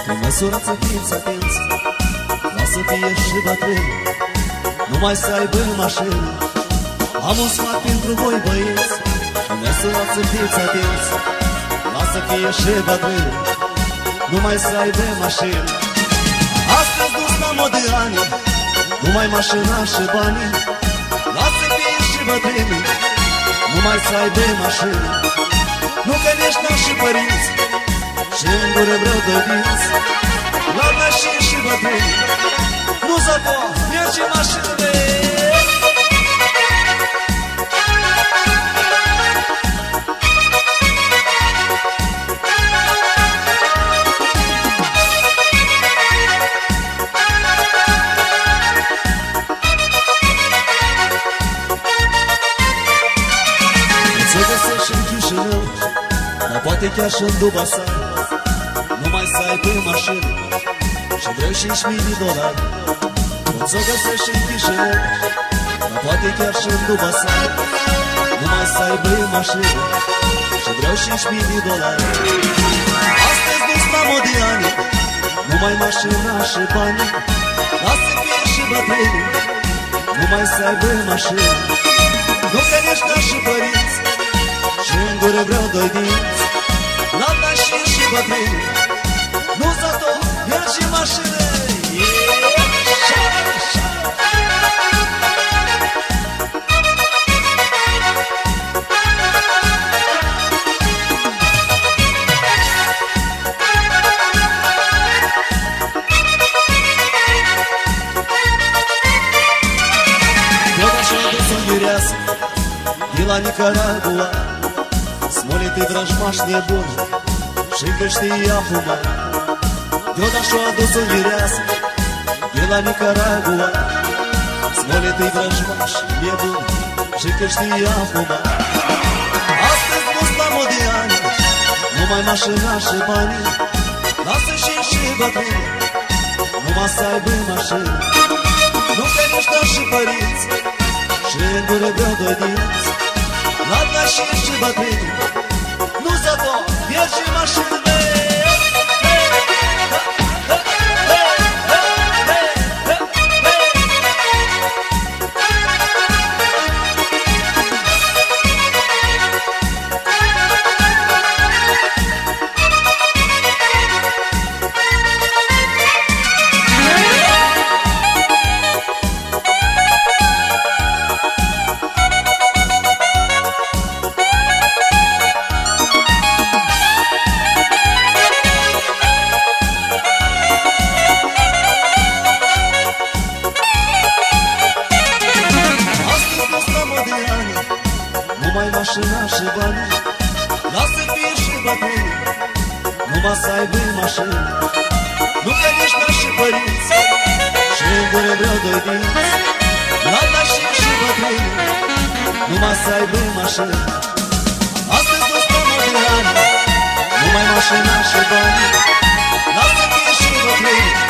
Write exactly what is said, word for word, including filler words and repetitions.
Pe măsurați să fiți atenți, lasă fie și bătrâni, numai să aibă mașini. Am un sfat pentru voi, băieți, pe măsurați să fiți atenți, lasă fie și bătrâni, numai să aibă mașini. Astăzi dus la mod de ani, numai mașina și banii, lasă fie și bătrâni, numai să aibă mașini. Nu că ești nași și părinți, și în gură vreau doi dinți, la nașii și bătrâni, nu zăpo, merge mașinile. Ți-o găsești în Chișinău, dar poate chiar și în Dubasar, numai să aibă mașină și vreo cinci mii de dolari. Poți o găsești în Chișinău, dar poate chiar și în Dubasar, numai să aibă mașină și vreo cinci mii de dolari. Astăzi dus la modiani, numai mașina și banii, lasă fie și bătrâni, numai să aibă mașină. Nu că ești nași și părinți, și în gură vreau doi dinți, la nașii și bătrâni, nu zato, merge mașină. Tot așa de-s-o mireasă de la Nicaragua, smolite vrăjmași nebuni și că știa fuma. Deodată și-o adus o mireasă de la Nicaragua, smolite vrăjmași nebuni și că știa fuma. Astăzi nu-s la modiani, numai mașina și banii, lasă și și bătrâni, numai să aibă mașini. Nu că ești nași și părinți, și în gură vreau doi dinți, la nașii și bătrâni, nu zato, merge mașinile. Numai mașina și banii, lasă fie și bătrâni, numai să aibă mașini. Nu că ești nași și părinți, și în gură vreau doi dinți, la nașii și bătrâni, numai să aibă mașini. Astăzi nu stăm de ani, numai mașina și banii, lasă fie și bătrâni,